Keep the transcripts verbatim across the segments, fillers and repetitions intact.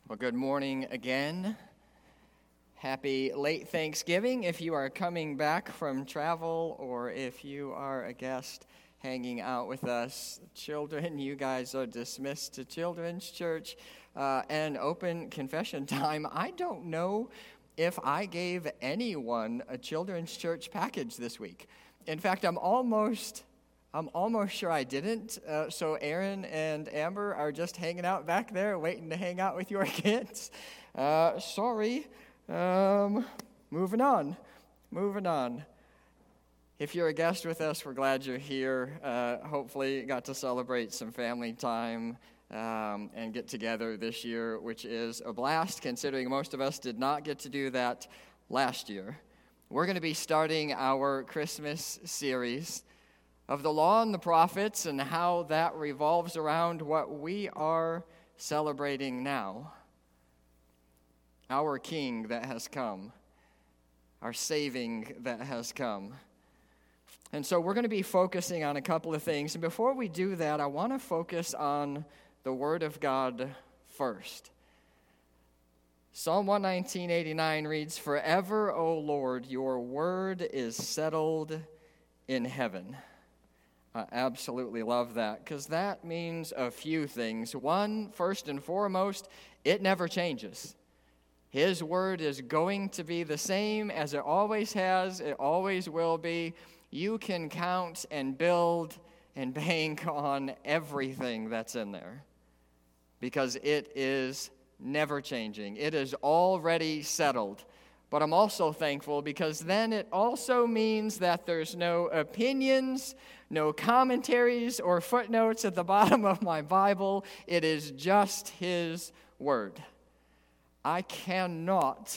Well, good morning again. Happy late Thanksgiving if you are coming back from travel or if you are a guest hanging out with us. Children, you guys are dismissed to Children's Church uh, and open confession time. I don't know if I gave anyone a Children's Church package this week. In fact, I'm almost... I'm almost sure I didn't, uh, so Aaron and Amber are just hanging out back there, waiting to hang out with your kids. Uh, sorry. Um, moving on. Moving on. If you're a guest with us, we're glad you're here. Uh, hopefully you got to celebrate some family time um, and get together this year, which is a blast, considering most of us did not get to do that last year. We're going to be starting our Christmas series of the law and the prophets and how that revolves around what we are celebrating now. Our King that has come. Our saving that has come. And so we're going to be focusing on a couple of things. And before we do that, I want to focus on the Word of God first. Psalm one nineteen eighty-nine reads, "Forever, O Lord, your word is settled in heaven." I absolutely love that, because that means a few things. One, first and foremost, it never changes. His word is going to be the same as it always has, it always will be. You can count and build and bank on everything that's in there, because it is never changing. It is already settled. But I'm also thankful because then it also means that there's no opinions, no commentaries or footnotes at the bottom of my Bible. It is just His Word. I cannot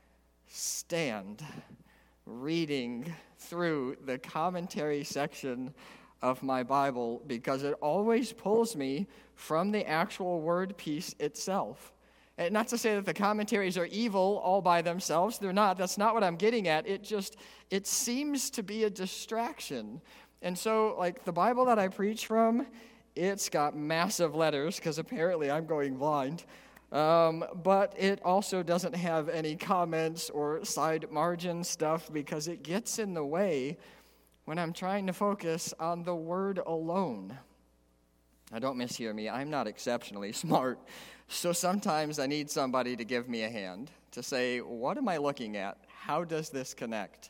stand reading through the commentary section of my Bible because it always pulls me from the actual word piece itself. And not to say that the commentaries are evil all by themselves. They're not. That's not what I'm getting at. It just, it seems to be a distraction. And so, like, the Bible that I preach from, it's got massive letters, because apparently I'm going blind. Um, but it also doesn't have any comments or side margin stuff, because it gets in the way when I'm trying to focus on the Word alone. Now, don't mishear me. I'm not exceptionally smart. So sometimes I need somebody to give me a hand, to say, what am I looking at? How does this connect?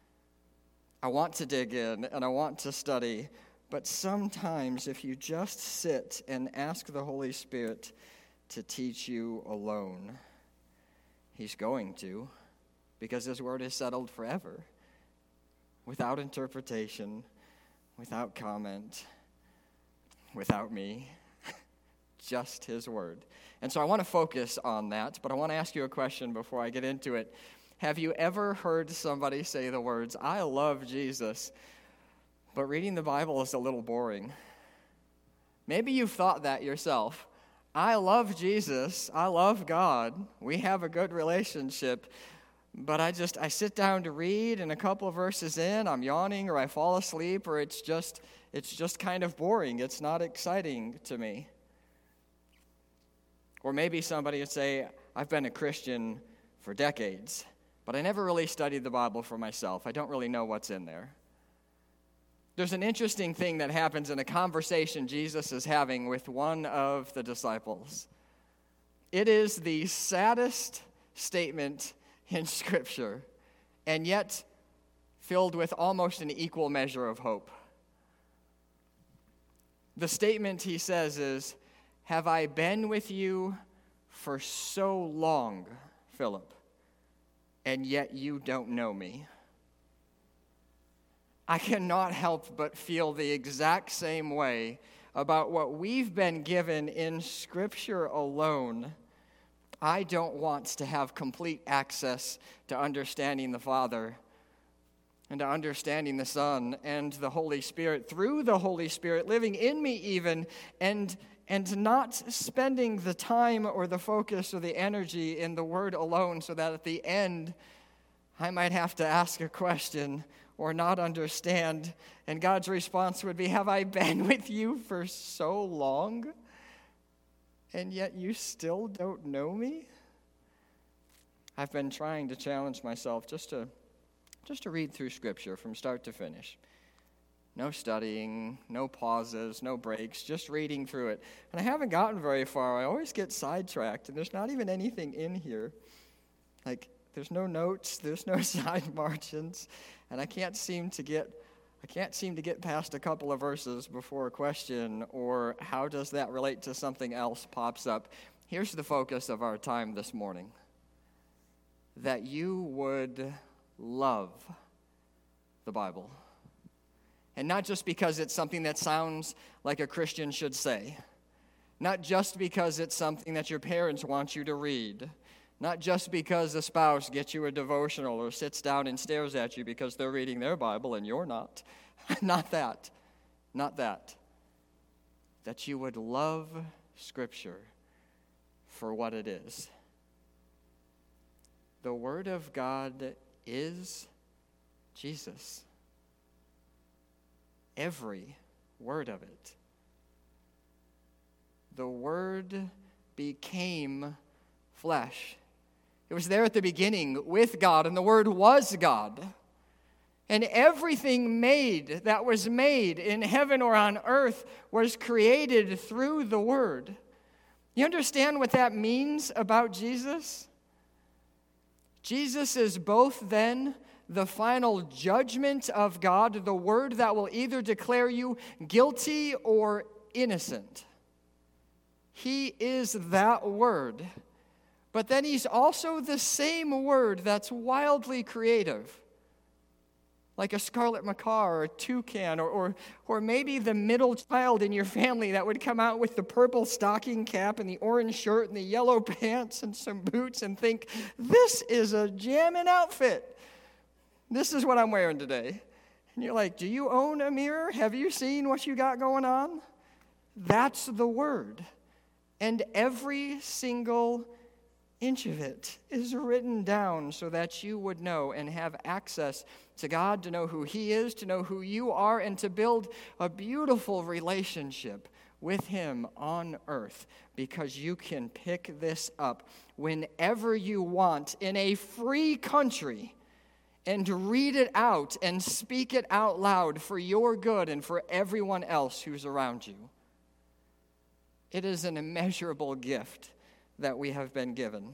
I want to dig in and I want to study, but sometimes if you just sit and ask the Holy Spirit to teach you alone, He's going to, because His word is settled forever, without interpretation, without comment, without me. Just His word. And so I want to focus on that, but I want to ask you a question before I get into it. Have you ever heard somebody say the words, "I love Jesus, but reading the Bible is a little boring"? Maybe you've thought that yourself. I love Jesus, I love God, we have a good relationship, but I just, I sit down to read, and a couple of verses in, I'm yawning, or I fall asleep, or it's just, it's just kind of boring. It's not exciting to me. Or maybe somebody would say, I've been a Christian for decades, but I never really studied the Bible for myself. I don't really know what's in there. There's an interesting thing that happens in a conversation Jesus is having with one of the disciples. It is the saddest statement in Scripture, and yet filled with almost an equal measure of hope. The statement he says is, "Have I been with you for so long, Philip, and yet you don't know me?" I cannot help but feel the exact same way about what we've been given in Scripture alone. I don't want to have complete access to understanding the Father and to understanding the Son and the Holy Spirit through the Holy Spirit living in me even, and and not spending the time or the focus or the energy in the Word alone, so that at the end I might have to ask a question or not understand, and God's response would be, "Have I been with you for so long, and yet you still don't know me? I've been trying to challenge myself just to just to read through Scripture from start to finish. No studying, no pauses, no breaks, just reading through it. And I haven't gotten very far. I always get sidetracked, and there's not even anything in here. Like, there's no notes, there's no side margins, and I can't seem to get I can't seem to get past a couple of verses before a question or how does that relate to something else pops up. Here's the focus of our time this morning. That you would love the Bible. And not just because it's something that sounds like a Christian should say. Not just because it's something that your parents want you to read. Not just because a spouse gets you a devotional or sits down and stares at you because they're reading their Bible and you're not. Not that. Not that. That you would love Scripture for what it is. The Word of God is Jesus. Every word of it. The Word became flesh. It was there at the beginning with God, and the Word was God. And everything made that was made in heaven or on earth was created through the Word. You understand what that means about Jesus? Jesus is both then the final judgment of God, the Word that will either declare you guilty or innocent. He is that Word. But then He's also the same Word that's wildly creative. Like a scarlet macaw or a toucan, or, or, or maybe the middle child in your family that would come out with the purple stocking cap and the orange shirt and the yellow pants and some boots and think, this is a jamming outfit. This is what I'm wearing today. And you're like, do you own a mirror? Have you seen what you got going on? That's the Word. And every single inch of it is written down so that you would know and have access to God, to know who He is, to know who you are, and to build a beautiful relationship with Him on earth, because you can pick this up whenever you want in a free country and read it out and speak it out loud for your good and for everyone else who's around you. It is an immeasurable gift that we have been given.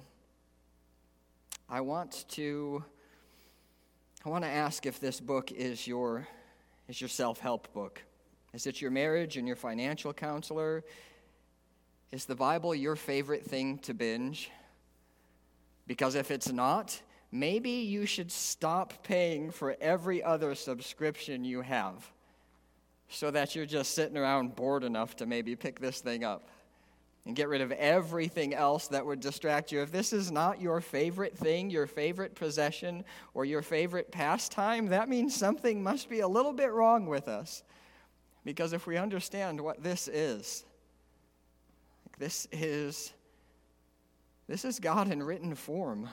I want to I want to ask if this book is your is your self-help book. Is it your marriage and your financial counselor? Is the Bible your favorite thing to binge? Because if it's not, maybe you should stop paying for every other subscription you have so that you're just sitting around bored enough to maybe pick this thing up. And get rid of everything else that would distract you. If this is not your favorite thing, your favorite possession, or your favorite pastime, that means something must be a little bit wrong with us. Because if we understand what this is, this is, this is God in written form.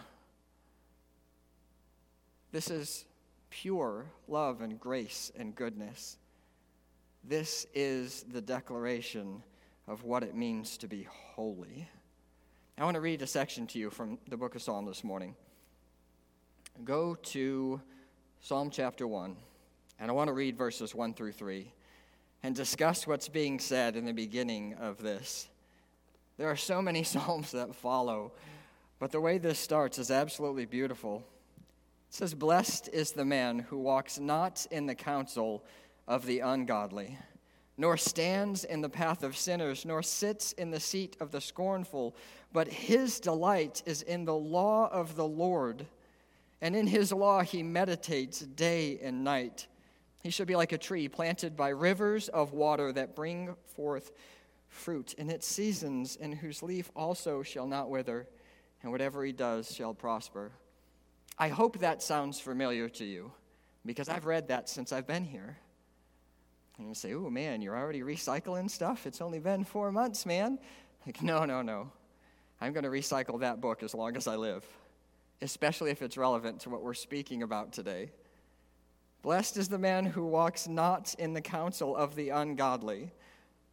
This is pure love and grace and goodness. This is the declaration of what it means to be holy. I want to read a section to you from the book of Psalm this morning. Go to Psalm chapter one, and I want to read verses one through three and discuss what's being said in the beginning of this. There are so many psalms that follow, but the way this starts is absolutely beautiful. It says, "Blessed is the man who walks not in the counsel of the ungodly, nor stands in the path of sinners, nor sits in the seat of the scornful, but his delight is in the law of the Lord, and in his law he meditates day and night. He shall be like a tree planted by rivers of water that bring forth fruit in its seasons, and whose leaf also shall not wither, and whatever he does shall prosper." I hope that sounds familiar to you, because I've read that since I've been here. And you say, "Oh, man, you're already recycling stuff? It's only been four months, man." Like, no, no, no. I'm going to recycle that book as long as I live, especially if it's relevant to what we're speaking about today. Blessed is the man who walks not in the counsel of the ungodly,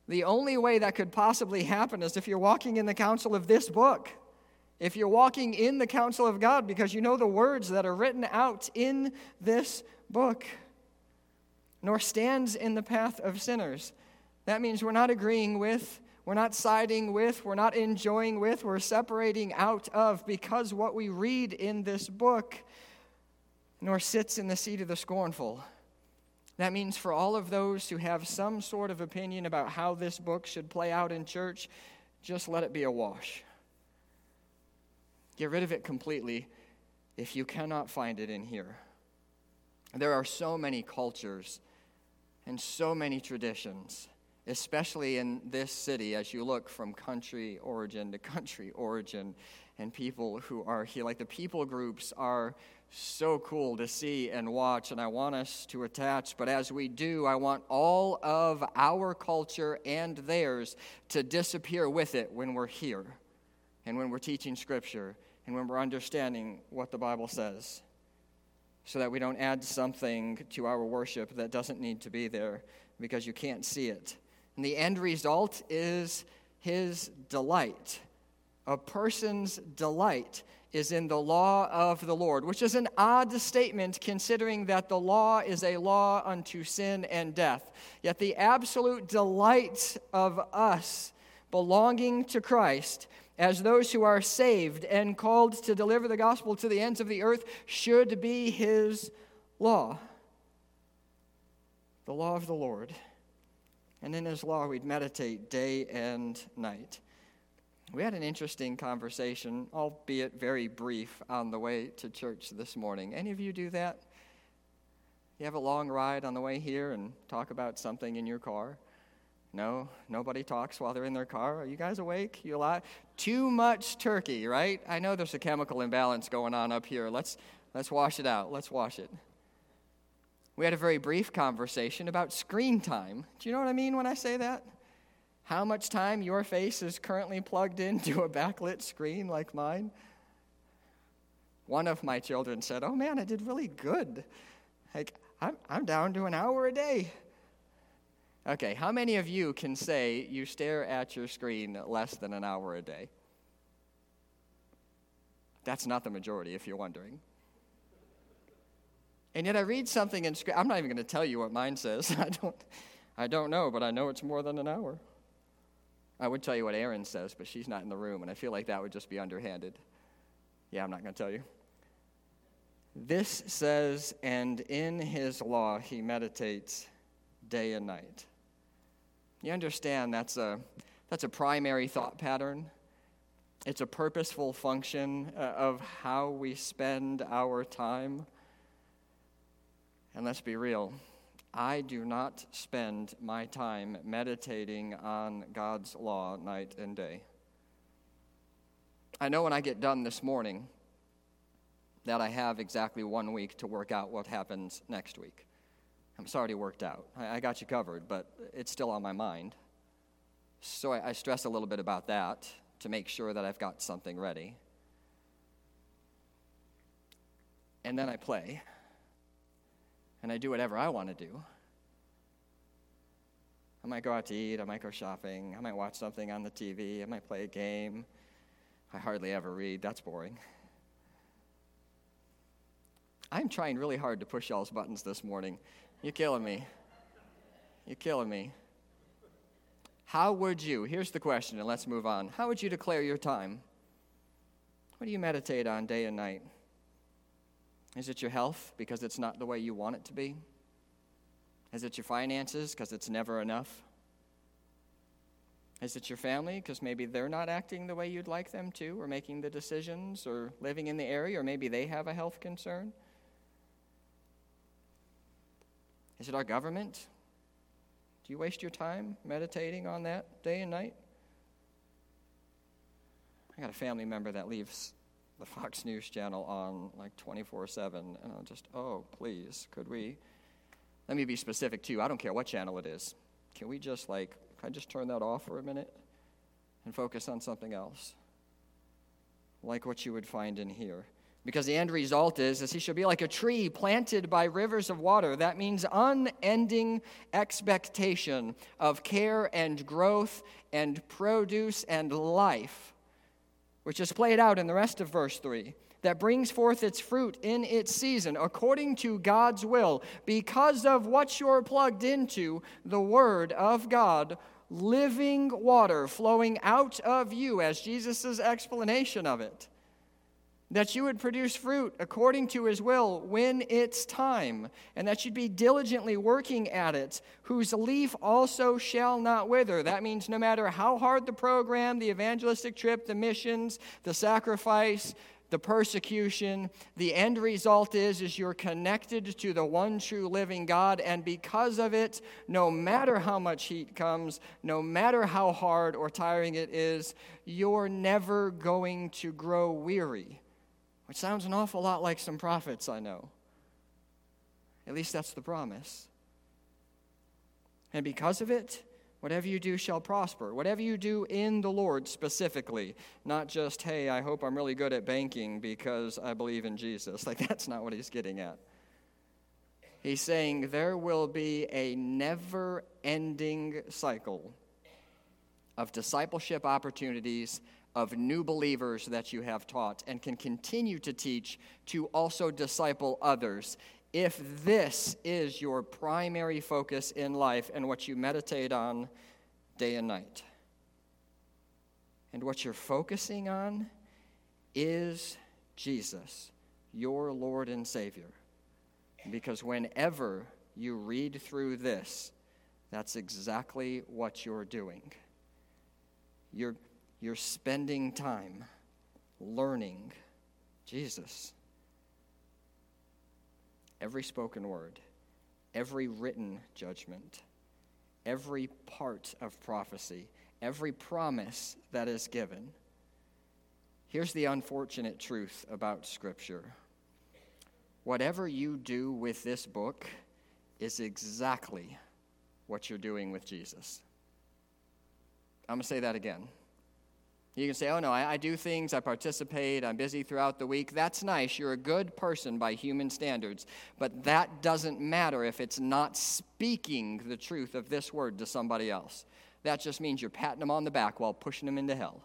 The only way that could possibly happen is if you're walking in the counsel of this book. If you're walking in the counsel of God because you know the words that are written out in this book. Nor stands in the path of sinners. That means we're not agreeing with, we're not siding with, we're not enjoying with, we're separating out of, because what we read in this book nor sits in the seat of the scornful. That means for all of those who have some sort of opinion about how this book should play out in church, just let it be a wash. Get rid of it completely if you cannot find it in here. There are so many cultures and so many traditions, especially in this city as you look from country origin to country origin, and people who are here. Like the people groups are so cool to see and watch, and I want us to attach. But as we do, I want all of our culture and theirs to disappear with it when we're here and when we're teaching Scripture and when we're understanding what the Bible says, so that we don't add something to our worship that doesn't need to be there because you can't see it. And the end result is his delight. A person's delight is in the law of the Lord, which is an odd statement considering that the law is a law unto sin and death. Yet the absolute delight of us belonging to Christ as those who are saved and called to deliver the gospel to the ends of the earth should be his law. The law of the Lord. And in his law we'd meditate day and night. We had an interesting conversation, albeit very brief, on the way to church this morning. Any of you do that? You have a long ride on the way here and talk about something in your car? No, nobody talks while they're in their car. Are you guys awake? You alive? Too much turkey, right? I know there's a chemical imbalance going on up here. Let's let's wash it out. Let's wash it. We had a very brief conversation about screen time. Do you know what I mean when I say that? How much time your face is currently plugged into a backlit screen like mine? One of my children said, "Oh man, I did really good. Like I'm I'm down to an hour a day." Okay, how many of you can say you stare at your screen less than an hour a day? That's not the majority, if you're wondering. And yet I read something in Scripture. I'm not even going to tell you what mine says. I don't, I don't know, but I know it's more than an hour. I would tell you what Erin says, but she's not in the room, and I feel like that would just be underhanded. Yeah, I'm not going to tell you. This says, and in his law he meditates day and night. You understand that's a that's a primary thought pattern. It's a purposeful function uh, of how we spend our time. And let's be real, I do not spend my time meditating on God's law night and day. I know when I get done this morning that I have exactly one week to work out what happens next week. It's already worked out. I, I got you covered, but it's still on my mind. So I, I stress a little bit about that to make sure that I've got something ready. And then I play. And I do whatever I want to do. I might go out to eat. I might go shopping. I might watch something on the T V. I might play a game. I hardly ever read. That's boring. I'm trying really hard to push y'all's buttons this morning. You're killing me. You're killing me. How would you, here's the question, and let's move on. How would you declare your time? What do you meditate on day and night? Is it your health because it's not the way you want it to be? Is it your finances because it's never enough? Is it your family because maybe they're not acting the way you'd like them to, or making the decisions, or living in the area, or maybe they have a health concern? Is it our government? Do you waste your time meditating on that day and night? I got a family member that leaves the Fox News channel on like twenty-four seven, and I'm just, oh, please, could we? Let me be specific too. I don't care what channel it is. Can we just like, can I just turn that off for a minute and focus on something else? Like what you would find in here. Because the end result is, is he shall be like a tree planted by rivers of water. That means unending expectation of care and growth and produce and life, which is played out in the rest of verse three, that brings forth its fruit in its season, according to God's will, because of what you're plugged into, the Word of God, living water flowing out of you, as Jesus' explanation of it. That you would produce fruit according to his will when it's time, and that you'd be diligently working at it, whose leaf also shall not wither. That means no matter how hard the program, the evangelistic trip, the missions, the sacrifice, the persecution, the end result is, is you're connected to the one true living God, and because of it, no matter how much heat comes, no matter how hard or tiring it is, you're never going to grow weary. Which sounds an awful lot like some prophets I know. At least that's the promise. And because of it, whatever you do shall prosper. Whatever you do in the Lord specifically. Not just, hey, I hope I'm really good at banking because I believe in Jesus. Like, that's not what he's getting at. He's saying there will be a never-ending cycle of discipleship opportunities of new believers that you have taught and can continue to teach to also disciple others, if this is your primary focus in life and what you meditate on day and night. And what you're focusing on is Jesus, your Lord and Savior. Because whenever you read through this, that's exactly what you're doing. You're You're spending time learning Jesus. Every spoken word, every written judgment, every part of prophecy, every promise that is given. Here's the unfortunate truth about Scripture. Whatever you do with this book is exactly what you're doing with Jesus. I'm going to say that again. You can say, oh no, I, I do things, I participate, I'm busy throughout the week. That's nice, you're a good person by human standards. But that doesn't matter if it's not speaking the truth of this word to somebody else. That just means you're patting them on the back while pushing them into hell.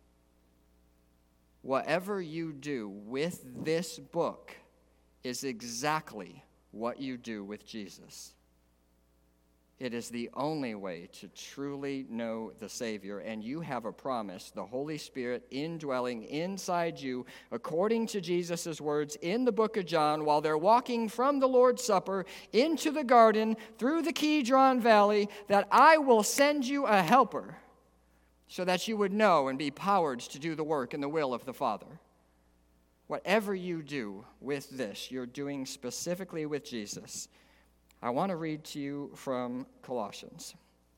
Whatever you do with this book is exactly what you do with Jesus. It is the only way to truly know the Savior, and you have a promise, the Holy Spirit indwelling inside you, according to Jesus' words in the book of John, while they're walking from the Lord's Supper into the garden through the Kidron Valley, that I will send you a helper so that you would know and be powered to do the work and the will of the Father. Whatever you do with this, you're doing specifically with Jesus. I want to read to you from Colossians.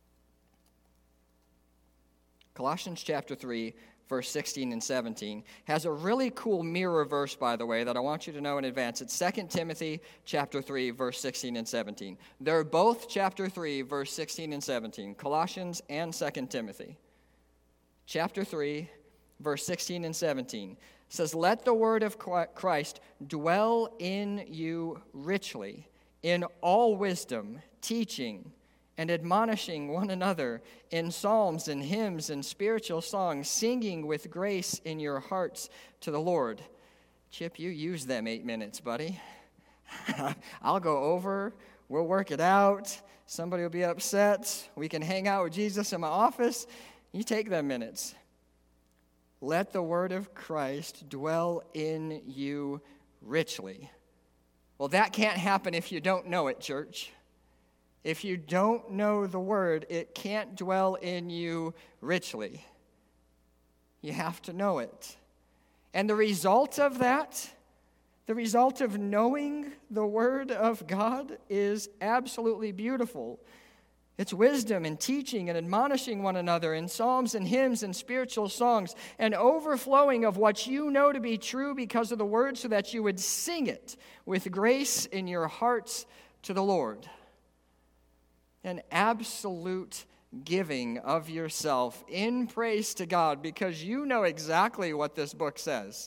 Colossians chapter three, verse sixteen and seventeen, has a really cool mirror verse, by the way, that I want you to know in advance. It's Second Timothy chapter three, verse sixteen and seventeen. They're both chapter three, verse sixteen and seventeen, Colossians and Second Timothy. Chapter three, verse sixteen and seventeen says, "Let the word of Christ dwell in you richly, in all wisdom, teaching and admonishing one another in psalms and hymns and spiritual songs, singing with grace in your hearts to the Lord." Chip, you use them eight minutes, buddy. I'll go over, we'll work it out, somebody will be upset, we can hang out with Jesus in my office. You take them minutes. Let the word of Christ dwell in you richly. Well, that can't happen if you don't know it, church. If you don't know the word, it can't dwell in you richly. You have to know it. And the result of that, the result of knowing the word of God is absolutely beautiful. It's wisdom and teaching and admonishing one another in psalms and hymns and spiritual songs, and overflowing of what you know to be true because of the word, so that you would sing it with grace in your hearts to the Lord. An absolute giving of yourself in praise to God, because you know exactly what this book says.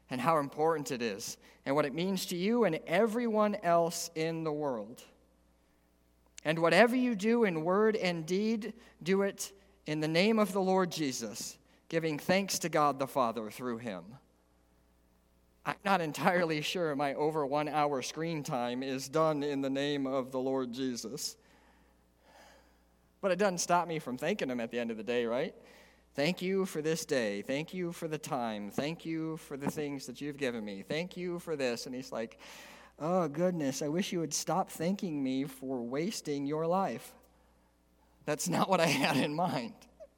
and how important it is and what it means to you and everyone else in the world. And whatever you do in word and deed, do it in the name of the Lord Jesus, giving thanks to God the Father through him. I'm not entirely sure my over one hour screen time is done in the name of the Lord Jesus. But it doesn't stop me from thanking him at the end of the day, right? Thank you for this day. Thank you for the time. Thank you for the things that you've given me. Thank you for this. And he's like, oh, goodness, I wish you would stop thanking me for wasting your life. That's not what I had in mind.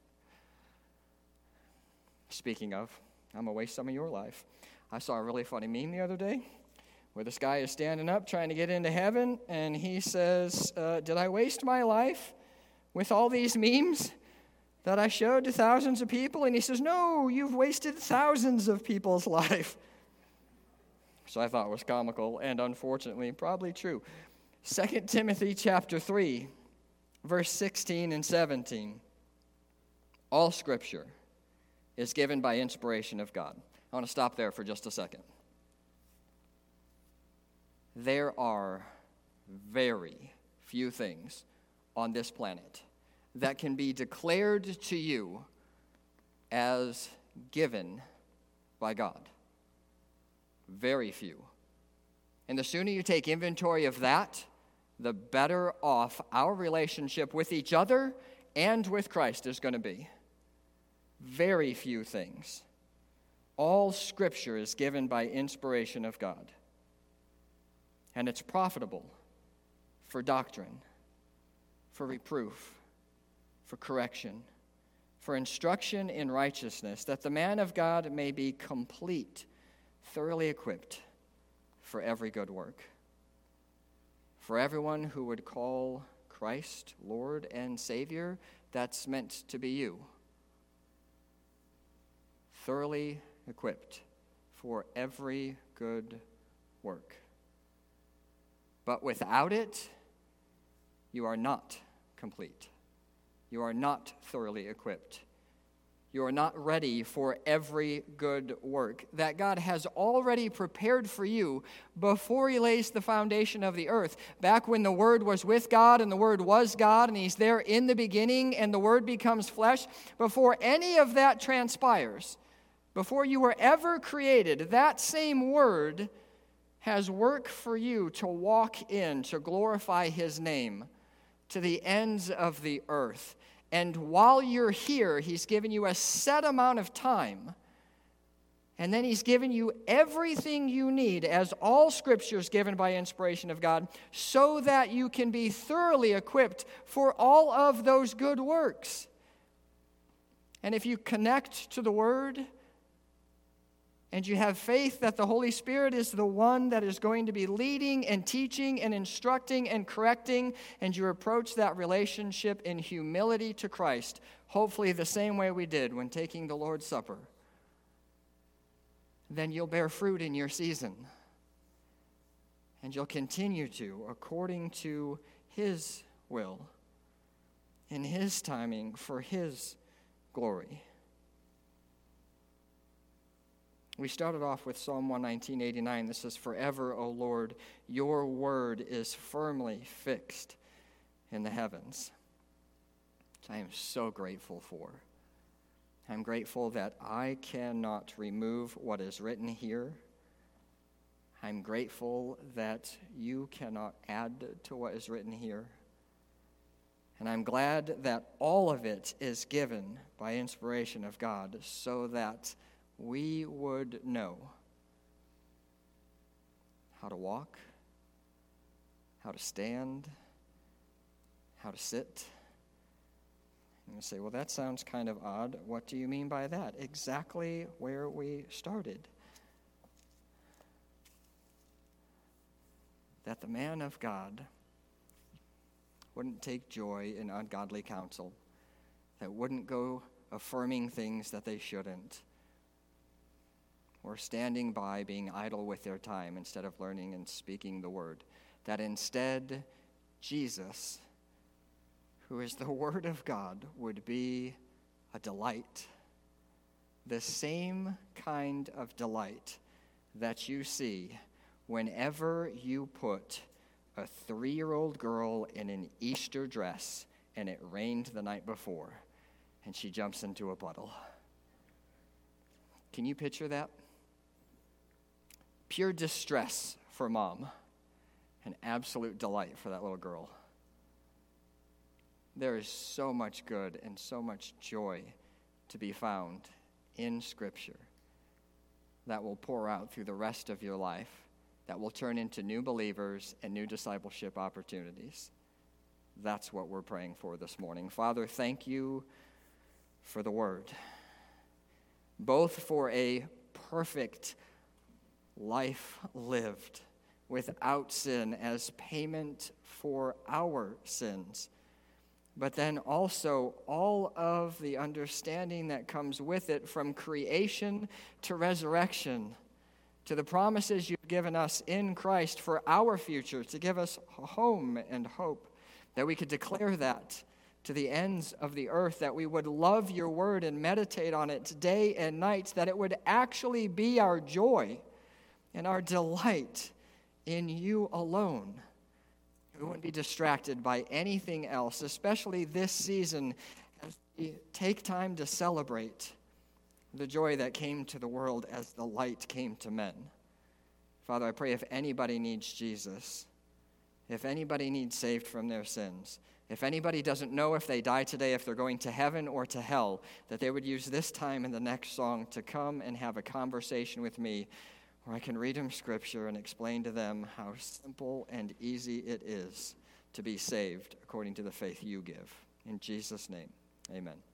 Speaking of, I'm going to waste some of your life. I saw a really funny meme the other day where this guy is standing up trying to get into heaven, and he says, uh, did I waste my life with all these memes that I showed to thousands of people? And he says, no, you've wasted thousands of people's life. So I thought it was comical and unfortunately probably true. Second Timothy chapter three, verse sixteen and seventeen. All Scripture is given by inspiration of God. I want to stop there for just a second. There are very few things on this planet that can be declared to you as given by God. Very few. And the sooner you take inventory of that, the better off our relationship with each other and with Christ is going to be. Very few things. All Scripture is given by inspiration of God. And it's profitable for doctrine, for reproof, for correction, for instruction in righteousness, that the man of God may be complete, thoroughly equipped for every good work. For everyone who would call Christ Lord and Savior, that's meant to be you. Thoroughly equipped for every good work. But without it, you are not complete. You are not thoroughly equipped. You are not ready for every good work that God has already prepared for you before he lays the foundation of the earth. Back when the Word was with God and the Word was God and he's there in the beginning and the Word becomes flesh, before any of that transpires, before you were ever created, that same Word has work for you to walk in, to glorify his name to the ends of the earth. And while you're here, he's given you a set amount of time. And then he's given you everything you need, as all Scripture is given by inspiration of God, so that you can be thoroughly equipped for all of those good works. And if you connect to the Word, and you have faith that the Holy Spirit is the one that is going to be leading and teaching and instructing and correcting, and you approach that relationship in humility to Christ, hopefully the same way we did when taking the Lord's Supper, then you'll bear fruit in your season. And you'll continue to, according to his will, in his timing, for his glory. We started off with Psalm one nineteen, eighty-nine. This says, forever, O Lord, your word is firmly fixed in the heavens. Which I am so grateful for. I'm grateful that I cannot remove what is written here. I'm grateful that you cannot add to what is written here. And I'm glad that all of it is given by inspiration of God so that we would know how to walk, how to stand, how to sit. And you say, well, that sounds kind of odd. What do you mean by that? Exactly where we started. That the man of God wouldn't take joy in ungodly counsel, that wouldn't go affirming things that they shouldn't, or standing by being idle with their time instead of learning and speaking the word. That instead, Jesus, who is the Word of God, would be a delight. The same kind of delight that you see whenever you put a three-year-old girl in an Easter dress and it rained the night before and she jumps into a puddle? Can you picture that? Pure distress for mom and absolute delight for that little girl. There is so much good and so much joy to be found in Scripture that will pour out through the rest of your life, that will turn into new believers and new discipleship opportunities. That's what we're praying for this morning. Father, thank you for the Word, both for a perfect life lived without sin as payment for our sins, but then also all of the understanding that comes with it, from creation to resurrection, to the promises you've given us in Christ for our future, to give us home and hope, that we could declare that to the ends of the earth, that we would love your word and meditate on it day and night, that it would actually be our joy and our delight in you alone. We wouldn't be distracted by anything else, especially this season as we take time to celebrate the joy that came to the world as the light came to men. Father, I pray if anybody needs Jesus, if anybody needs saved from their sins, if anybody doesn't know if they die today, if they're going to heaven or to hell, that they would use this time in the next song to come and have a conversation with me, where I can read them Scripture and explain to them how simple and easy it is to be saved according to the faith you give. In Jesus' name, amen.